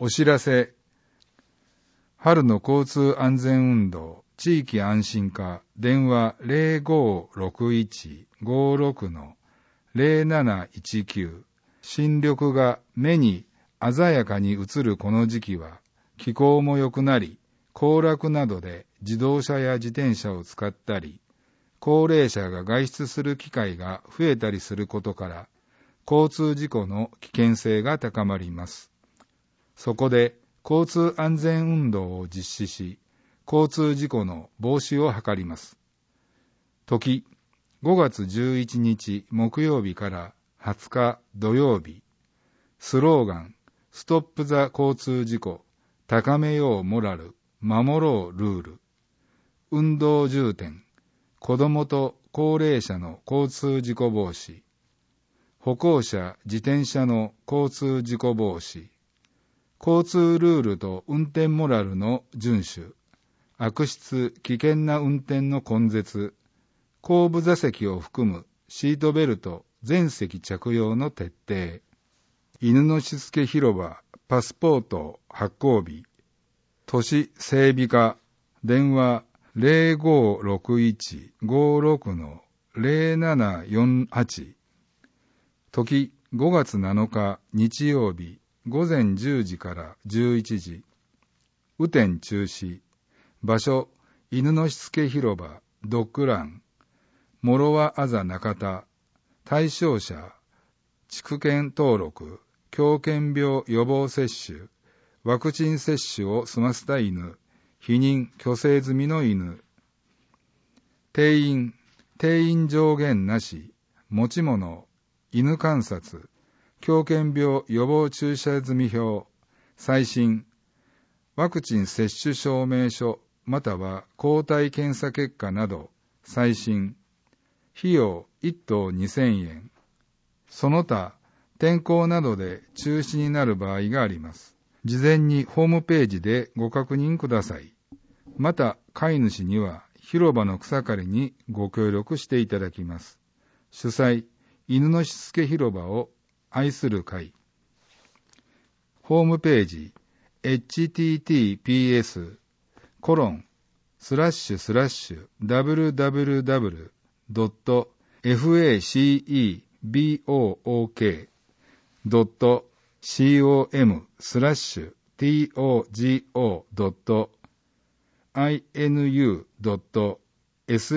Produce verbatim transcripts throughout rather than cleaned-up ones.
お知らせ。春の交通安全運動、地域安心課、電話 ゼロごーろくいち ごーろく ゼロなないちきゅう。新緑が目に鮮やかに映るこの時期は、気候も良くなり、行楽などで自動車や自転車を使ったり、高齢者が外出する機会が増えたりすることから、交通事故の危険性が高まります。そこで、交通安全運動を実施し、交通事故の防止を図ります。時、ごがつじゅういちにち木曜日からはつか土曜日。スローガン、ストップザ交通事故、高めようモラル、守ろうルール。運動重点、子どもと高齢者の交通事故防止。歩行者、自転車の交通事故防止。交通ルールと運転モラルの遵守。悪質、危険な運転の根絶。後部座席を含むシートベルト全席着用の徹底。犬のしつけ広場パスポート発行日。都市整備課電話 ゼロごーろくいち ごーろく ゼロななよんはち。時ごがつなのか日曜日ごぜんじゅうじからじゅういちじ。雨天中止。場所、犬のしつけ広場、ドッグラン。諸和あざ中田。対象者、畜犬登録、狂犬病予防接種、ワクチン接種を済ませた犬、避妊、去勢済みの犬。定員、定員上限なし、持ち物、犬観察、狂犬病予防注射済み表、最新、ワクチン接種証明書、または抗体検査結果など、最新、費用いっとうにせんえん。その他、天候などで中止になる場合があります。事前にホームページでご確認ください。また、飼い主には広場の草刈りにご協力していただきます。主催、犬のしつけ広場を愛する会。ホームページ、エイチティーティーピーエス コロンスラッシュスラッシュ ダブリューダブリューダブリュー ドット フェイシーボードット コム スラッシュ トゴ ドット イヌ ドット シ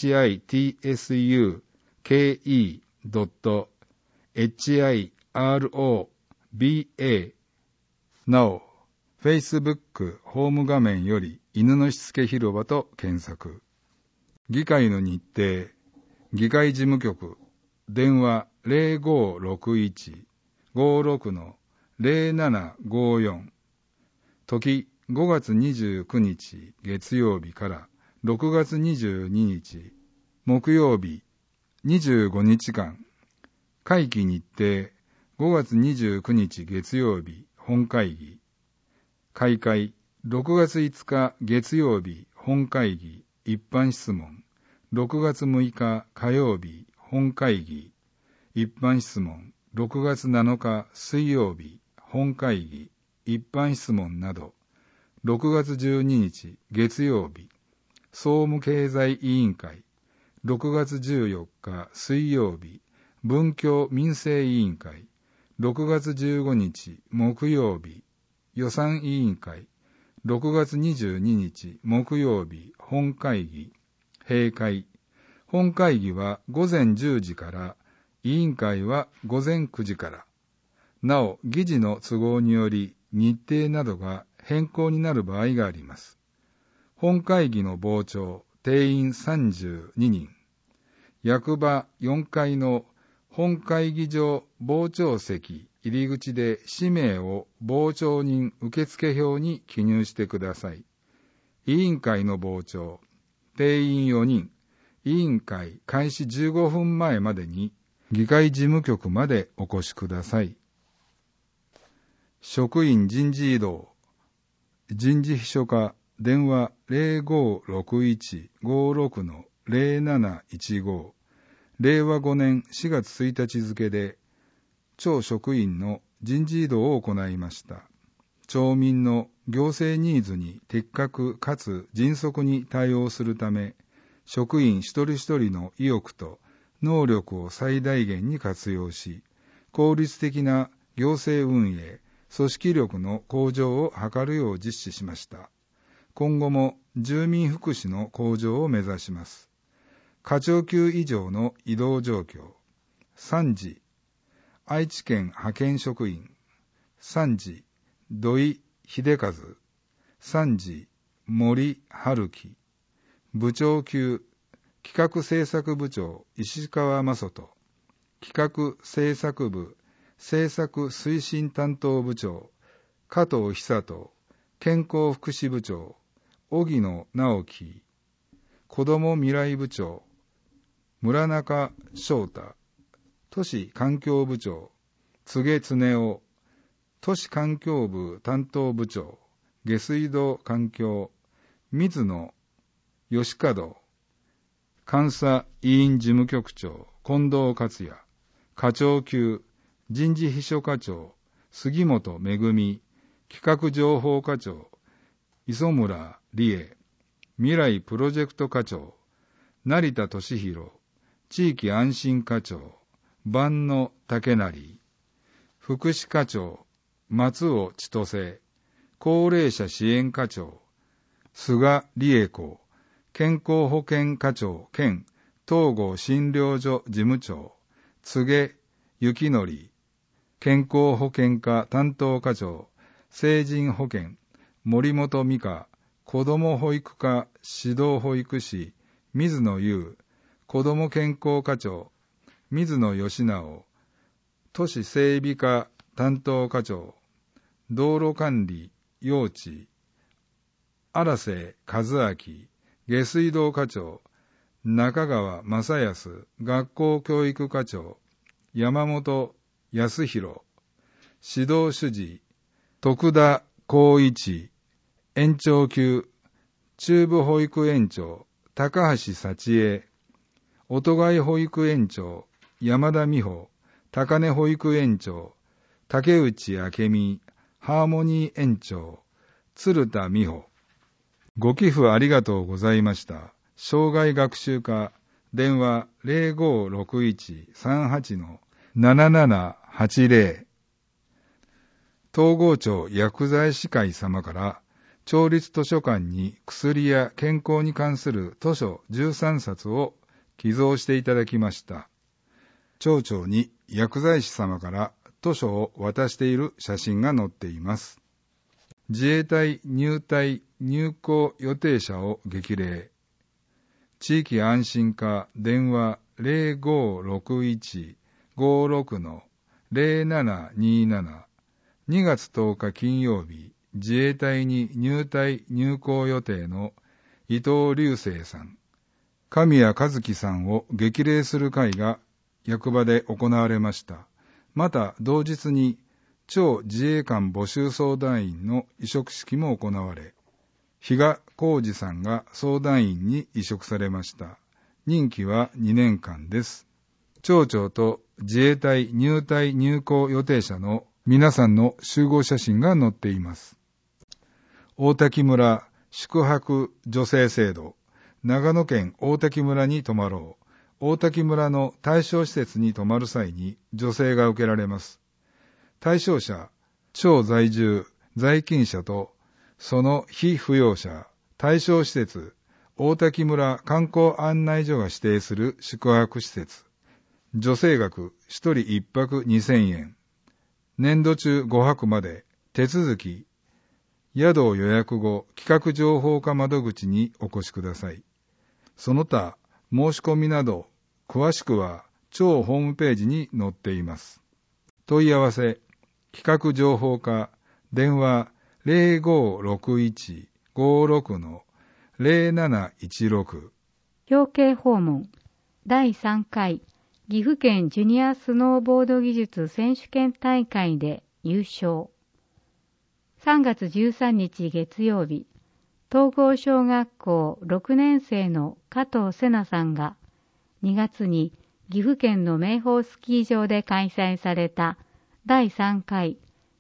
ッツ ドット ヒロバ。なお、Facebook ホーム画面より犬のしつけ広場と検索。議会の日程、議会事務局、電話 ゼロごーろくいち ごーろく ゼロななごーよん。時ごがつにじゅうくにち月曜日からろくがつにじゅうににち木曜日にじゅうごにちかん。会期日程ごがつにじゅうくにち月曜日本会議。開会ろくがついつか月曜日本会議一般質問。ろくがつむいか火曜日本会議一般質問。ろくがつなのか水曜日本会議一般質問など。ろくがつじゅうににち月曜日総務経済委員会。ろくがつじゅうよっか水曜日文教民生委員会。ろくがつじゅうごにち木曜日予算委員会。ろくがつにじゅうににち木曜日本会議閉会。本会議はごぜんじゅうじから委員会はごぜんくじから。なお、議事の都合により日程などが変更になる場合があります。本会議の傍聴、定員さんじゅうににん。役場よんかいの本会議場傍聴席入り口で氏名を傍聴人受付票に記入してください。委員会の傍聴、定員よにん。委員会開始じゅうごふんまえまでに議会事務局までお越しください。職員人事異動、人事秘書課、電話 ゼロごーろくいち ごーろく ゼロなないちご。れいわごねんしがつついたち付で、庁職員の人事異動を行いました。 町民の行政ニーズに的確かつ迅速に対応するため、職員一人一人の意欲と能力を最大限に活用し、効率的な行政運営、組織力の向上を図るよう実施しました。今後も住民福祉の向上を目指します。課長級以上の移動状況。さんじ、愛知県派遣職員。さんじ、土井秀和。さんじ、森春樹。部長級、企画制作部長石川正人。企画制作部制作推進担当部長加藤久人。健康福祉部長荻野直樹。子ども未来部長村中翔太。都市環境部長柘植恒夫。都市環境部担当部長下水道環境水野義門。監査委員事務局長近藤克也。課長級人事秘書課長杉本恵。企画情報課長磯村理恵。未来プロジェクト課長成田俊弘。地域安心課長万野武成。福祉課長松尾千歳。高齢者支援課長菅理恵子。健康保険課長兼統合診療所事務長柘植幸則。健康保険課担当課長成人保険森本美香。子ども保育課指導保育士水野優。子ども健康課長水野義直。都市整備課担当課長道路管理用地荒瀬和明。下水道課長中川正康。学校教育課長山本康弘。指導主事徳田光一。園長級中部保育園長高橋幸恵。音貝保育園長山田美穂。高根保育園長竹内明美。ハーモニー園長鶴田美穂。ご寄付ありがとうございました。障害学習課電話 ゼロごろくいちさんはちのななななはちゼロ。東郷町薬剤師会様から町立図書館に薬や健康に関する図書じゅうさんさつを寄贈していただきました。町長に薬剤師様から図書を渡している写真が載っています。自衛隊入隊入校予定者を激励。地域安心課電話 ゼロごろくいちごろくのゼロななになな。にがつとおか金曜日、自衛隊に入隊入校予定の伊藤隆生さん、神谷和樹さんを激励する会が役場で行われました。また同日に超自衛官募集相談員の委嘱式も行われ、比嘉浩二さんが相談員に委嘱されました。任期はにねんかんです。町長と自衛隊入隊入校予定者の皆さんの集合写真が載っています。大滝村宿泊助成制度。長野県大滝村に泊まろう。大滝村の対象施設に泊まる際に助成が受けられます。対象者、町在住、在勤者とその被扶養者、対象施設、大滝村観光案内所が指定する宿泊施設。助成額ひとりいっぱくにせんえん。年度中ごはくまで。手続き。宿を予約後、企画情報課窓口にお越しください。その他、申し込みなど、詳しくは町ホームページに載っています。問い合わせ、企画情報課、電話 ゼロごろくいちごろくのゼロなないちろく。 表敬訪問だいさんかい岐阜県ジュニアスノーボード技術選手権大会で優勝。さんがつじゅうさんにち月曜日、東郷小学校ろくねんせいの加藤瀬奈さんがにがつに岐阜県の名宝スキー場で開催されただいさんかい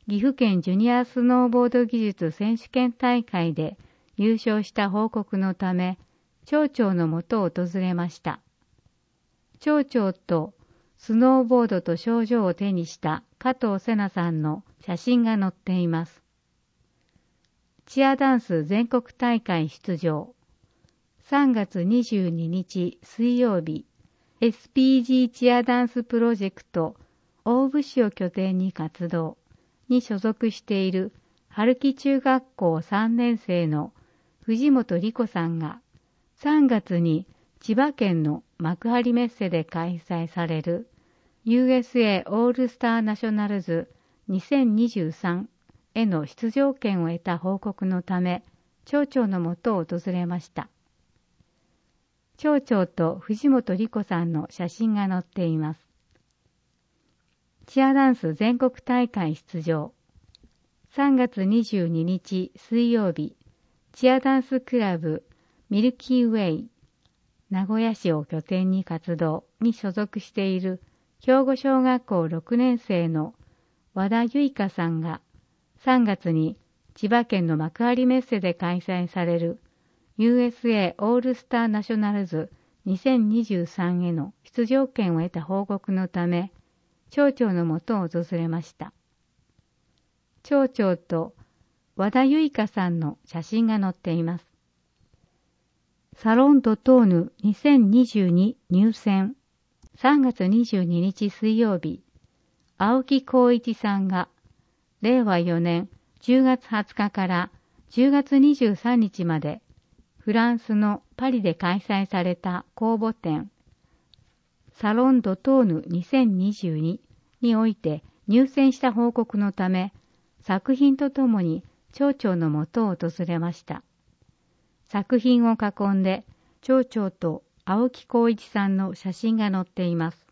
岐阜県ジュニアスノーボード技術選手権大会で優勝した報告のため、町長のもとを訪れました。町長とスノーボードと賞状を手にした加藤瀬奈さんの写真が載っています。チアダンス全国大会出場。さんがつにじゅうににち水曜日、エスピージー チアダンスプロジェクト大府市を拠点に活動に所属している春木中学校さんねん生の藤本理子さんがさんがつに千葉県の幕張メッセで開催される ユーエスエー オールスターナショナルズにせんにじゅうさんへの出場権を得た報告のため、町長のもとを訪れました。町長と藤本理子さんの写真が載っています。チアダンス全国大会出場。さんがつにじゅうににち水曜日、チアダンスクラブミルキーウェイ名古屋市を拠点に活動に所属している兵庫小学校ろくねん生の和田由香さんがさんがつに千葉県の幕張メッセで開催される ユーエスエー オールスターナショナルズにせんにじゅうさんへの出場権を得た報告のため、町長のもとを訪れました。町長と和田由香さんの写真が載っています。サロンドトーヌにせんにじゅうに入選。さんがつにじゅうににち水曜日、青木浩一さんがれいわよねんじゅうがつはつかからじゅうがつにじゅうさんにちまでフランスのパリで開催された公募展サロンドトーヌにせんにじゅうににおいて入選した報告のため、作品とともに町長のもとを訪れました。作品を囲んで町長と青木浩一さんの写真が載っています。